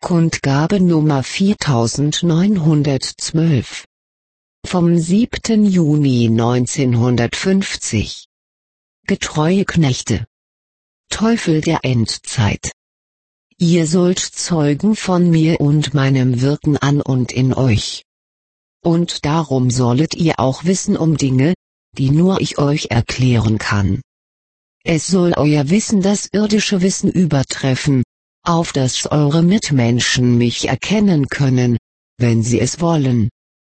Kundgabe Nummer 4912. Vom 7. Juni 1950. Getreue Knechte. Teufel der Endzeit. Ihr sollt Zeugen von mir und meinem Wirken an und in euch. Und darum sollet ihr auch wissen um Dinge, die nur ich euch erklären kann. Es soll euer Wissen das irdische Wissen übertreffen, auf dass eure Mitmenschen mich erkennen können, wenn sie es wollen.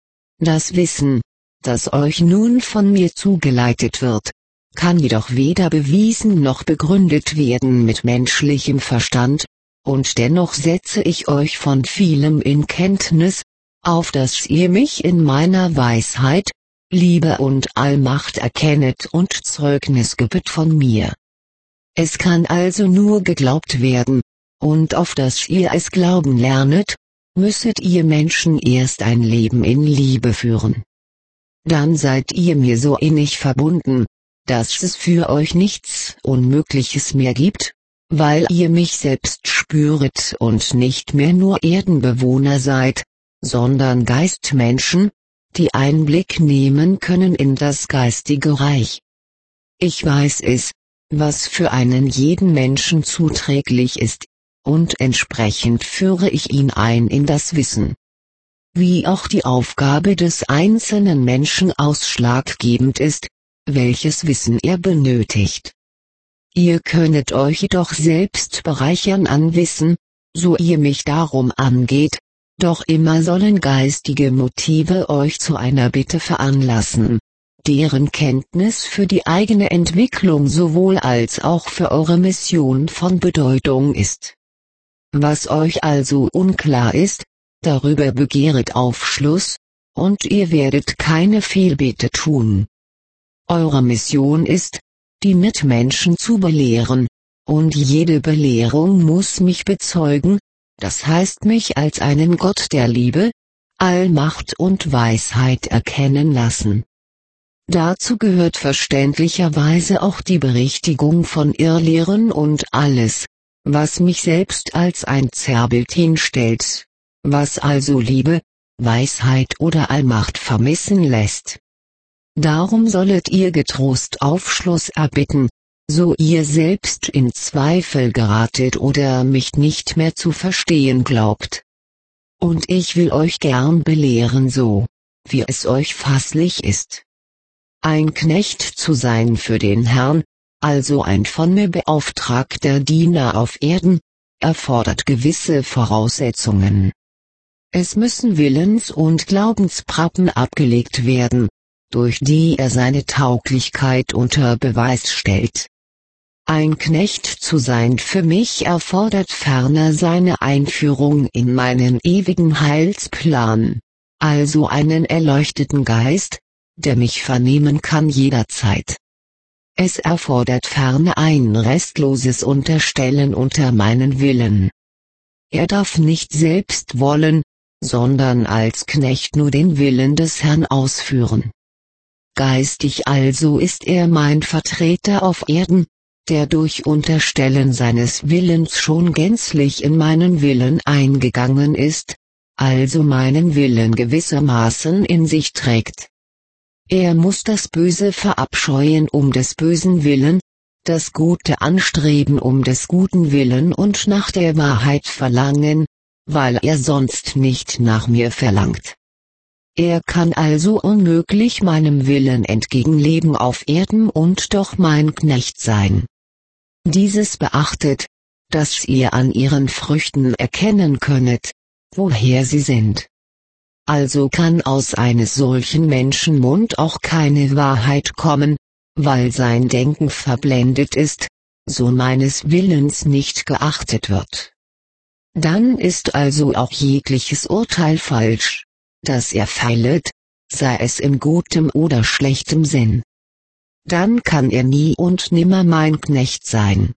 Das Wissen, das euch nun von mir zugeleitet wird, kann jedoch weder bewiesen noch begründet werden mit menschlichem Verstand, und dennoch setze ich euch von vielem in Kenntnis, auf dass ihr mich in meiner Weisheit, Liebe und Allmacht erkennet und Zeugnis gebet von mir. Es kann also nur geglaubt werden, und auf dass ihr es glauben lernet, müsset ihr Menschen erst ein Leben in Liebe führen. Dann seid ihr mir so innig verbunden, dass es für euch nichts Unmögliches mehr gibt, weil ihr mich selbst spüret und nicht mehr nur Erdenbewohner seid, sondern Geistmenschen, die Einblick nehmen können in das geistige Reich. Ich weiß es, was für einen jeden Menschen zuträglich ist, und entsprechend führe ich ihn ein in das Wissen. Wie auch die Aufgabe des einzelnen Menschen ausschlaggebend ist, welches Wissen er benötigt. Ihr könnet euch jedoch selbst bereichern an Wissen, so ihr mich darum angeht, doch immer sollen geistige Motive euch zu einer Bitte veranlassen, deren Kenntnis für die eigene Entwicklung sowohl als auch für eure Mission von Bedeutung ist. Was euch also unklar ist, darüber begehret Aufschluss, und ihr werdet keine Fehlbete tun. Eure Mission ist, die Mitmenschen zu belehren, und jede Belehrung muss mich bezeugen, das heißt mich als einen Gott der Liebe, Allmacht und Weisheit erkennen lassen. Dazu gehört verständlicherweise auch die Berichtigung von Irrlehren und alles, was mich selbst als ein Zerrbild hinstellt, was also Liebe, Weisheit oder Allmacht vermissen lässt. Darum sollet ihr getrost Aufschluss erbitten, so ihr selbst in Zweifel geratet oder mich nicht mehr zu verstehen glaubt. Und ich will euch gern belehren so, wie es euch fasslich ist. Ein Knecht zu sein für den Herrn, also ein von mir beauftragter Diener auf Erden, erfordert gewisse Voraussetzungen. Es müssen Willens- und Glaubensprappen abgelegt werden, durch die er seine Tauglichkeit unter Beweis stellt. Ein Knecht zu sein für mich erfordert ferner seine Einführung in meinen ewigen Heilsplan, also einen erleuchteten Geist, der mich vernehmen kann jederzeit. Es erfordert ferner ein restloses Unterstellen unter meinen Willen. Er darf nicht selbst wollen, sondern als Knecht nur den Willen des Herrn ausführen. Geistig also ist er mein Vertreter auf Erden, der durch Unterstellen seines Willens schon gänzlich in meinen Willen eingegangen ist, also meinen Willen gewissermaßen in sich trägt. Er muss das Böse verabscheuen um des Bösen willen, das Gute anstreben um des Guten willen und nach der Wahrheit verlangen, weil er sonst nicht nach mir verlangt. Er kann also unmöglich meinem Willen entgegenleben auf Erden und doch mein Knecht sein. Dieses beachtet, dass ihr an ihren Früchten erkennen könnet, woher sie sind. Also kann aus eines solchen Menschen Mund auch keine Wahrheit kommen, weil sein Denken verblendet ist, so meines Willens nicht geachtet wird. Dann ist also auch jegliches Urteil falsch, das er fället, sei es in gutem oder schlechtem Sinn. Dann kann er nie und nimmer mein Knecht sein.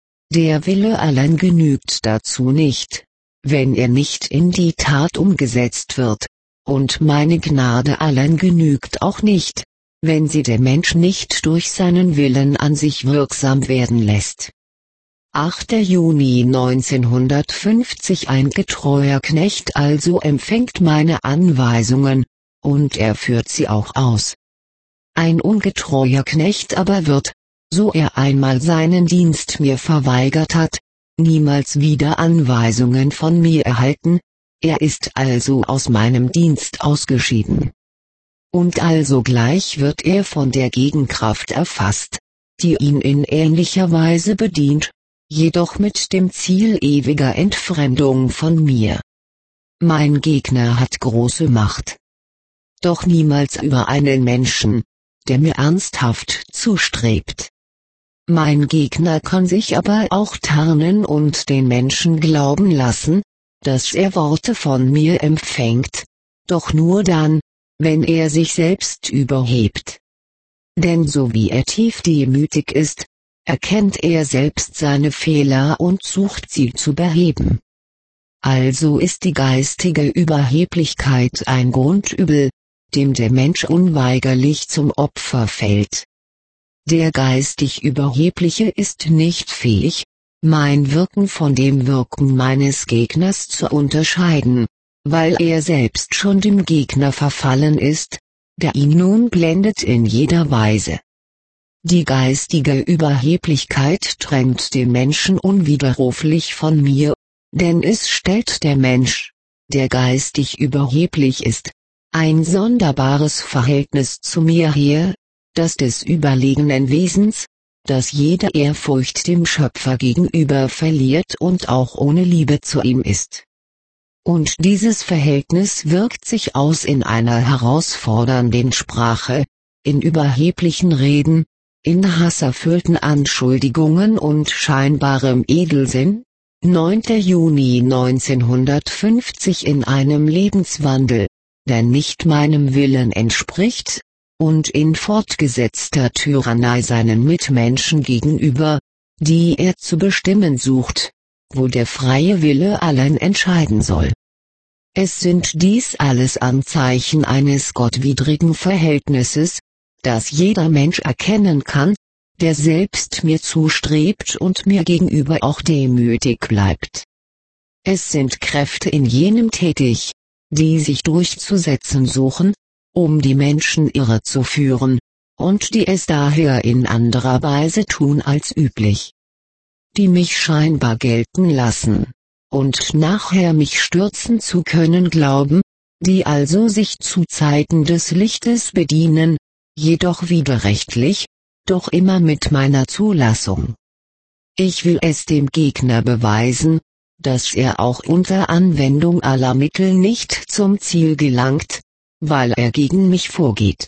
Der Wille allein genügt dazu nicht, wenn er nicht in die Tat umgesetzt wird, und meine Gnade allein genügt auch nicht, wenn sie der Mensch nicht durch seinen Willen an sich wirksam werden lässt. 8. Juni 1950. Ein getreuer Knecht also empfängt meine Anweisungen, und er führt sie auch aus. Ein ungetreuer Knecht aber wird, so er einmal seinen Dienst mir verweigert hat, niemals wieder Anweisungen von mir erhalten, er ist also aus meinem Dienst ausgeschieden. Und alsogleich wird er von der Gegenkraft erfasst, die ihn in ähnlicher Weise bedient, jedoch mit dem Ziel ewiger Entfremdung von mir. Mein Gegner hat große Macht. Doch niemals über einen Menschen, der mir ernsthaft zustrebt. Mein Gegner kann sich aber auch tarnen und den Menschen glauben lassen, dass er Worte von mir empfängt, doch nur dann, wenn er sich selbst überhebt. Denn so wie er tief demütig ist, erkennt er selbst seine Fehler und sucht sie zu beheben. Also ist die geistige Überheblichkeit ein Grundübel, dem der Mensch unweigerlich zum Opfer fällt. Der geistig Überhebliche ist nicht fähig, mein Wirken von dem Wirken meines Gegners zu unterscheiden, weil er selbst schon dem Gegner verfallen ist, der ihn nun blendet in jeder Weise. Die geistige Überheblichkeit trennt den Menschen unwiderruflich von mir, denn es stellt der Mensch, der geistig überheblich ist, ein sonderbares Verhältnis zu mir her, das des überlegenen Wesens, das jede Ehrfurcht dem Schöpfer gegenüber verliert und auch ohne Liebe zu ihm ist. Und dieses Verhältnis wirkt sich aus in einer herausfordernden Sprache, in überheblichen Reden, in hasserfüllten Anschuldigungen und scheinbarem Edelsinn. 9. Juni 1950. In einem Lebenswandel, der nicht meinem Willen entspricht, und in fortgesetzter Tyrannei seinen Mitmenschen gegenüber, die er zu bestimmen sucht, wo der freie Wille allein entscheiden soll. Es sind dies alles Anzeichen eines gottwidrigen Verhältnisses, das jeder Mensch erkennen kann, der selbst mir zustrebt und mir gegenüber auch demütig bleibt. Es sind Kräfte in jenem tätig, die sich durchzusetzen suchen, um die Menschen irrezuführen, und die es daher in anderer Weise tun als üblich. Die mich scheinbar gelten lassen, und nachher mich stürzen zu können glauben, die also sich zu Zeiten des Lichtes bedienen, jedoch widerrechtlich, doch immer mit meiner Zulassung. Ich will es dem Gegner beweisen, dass er auch unter Anwendung aller Mittel nicht zum Ziel gelangt, weil er gegen mich vorgeht.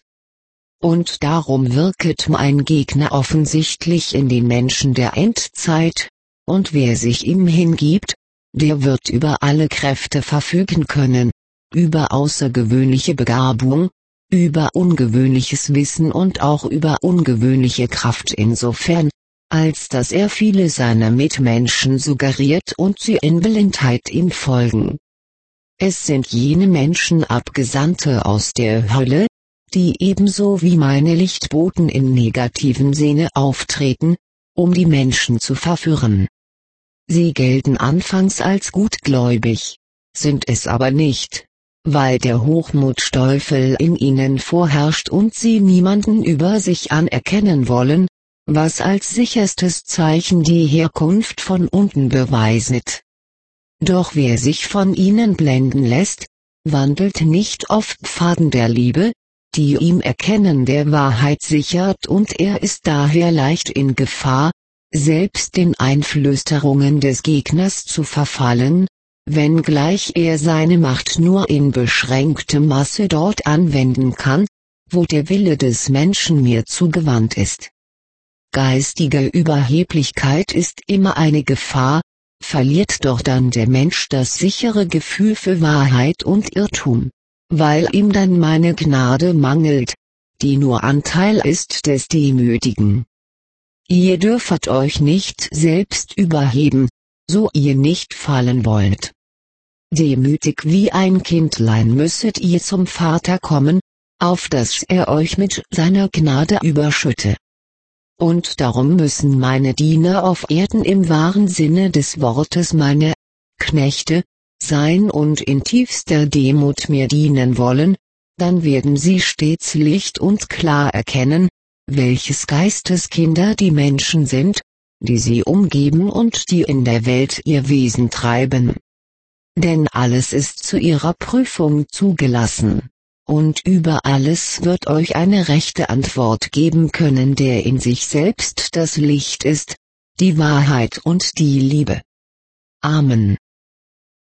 Und darum wirket mein Gegner offensichtlich in den Menschen der Endzeit, und wer sich ihm hingibt, der wird über alle Kräfte verfügen können, über außergewöhnliche Begabung, über ungewöhnliches Wissen und auch über ungewöhnliche Kraft insofern, als dass er viele seiner Mitmenschen suggeriert und sie in Blindheit ihm folgen. Es sind jene Menschen Abgesandte aus der Hölle, die ebenso wie meine Lichtboten im negativen Sinne auftreten, um die Menschen zu verführen. Sie gelten anfangs als gutgläubig, sind es aber nicht, weil der Hochmutsteufel in ihnen vorherrscht und sie niemanden über sich anerkennen wollen, was als sicherstes Zeichen die Herkunft von unten beweiset. Doch wer sich von ihnen blenden lässt, wandelt nicht auf Pfaden der Liebe, die ihm Erkennen der Wahrheit sichert, und er ist daher leicht in Gefahr, selbst den Einflüsterungen des Gegners zu verfallen, wenngleich er seine Macht nur in beschränktem Maße dort anwenden kann, wo der Wille des Menschen mir zugewandt ist. Geistige Überheblichkeit ist immer eine Gefahr, verliert doch dann der Mensch das sichere Gefühl für Wahrheit und Irrtum, weil ihm dann meine Gnade mangelt, die nur Anteil ist des Demütigen. Ihr dürfet euch nicht selbst überheben, so ihr nicht fallen wollt. Demütig wie ein Kindlein müsset ihr zum Vater kommen, auf dass er euch mit seiner Gnade überschütte. und darum müssen meine Diener auf Erden im wahren Sinne des Wortes meine Knechte sein und in tiefster Demut mir dienen wollen, dann werden sie stets licht und klar erkennen, welches Geisteskinder die Menschen sind, die sie umgeben und die in der Welt ihr Wesen treiben. Denn alles ist zu ihrer Prüfung zugelassen, und über alles wird euch eine rechte Antwort geben können, der in sich selbst das Licht ist, die Wahrheit und die Liebe. Amen.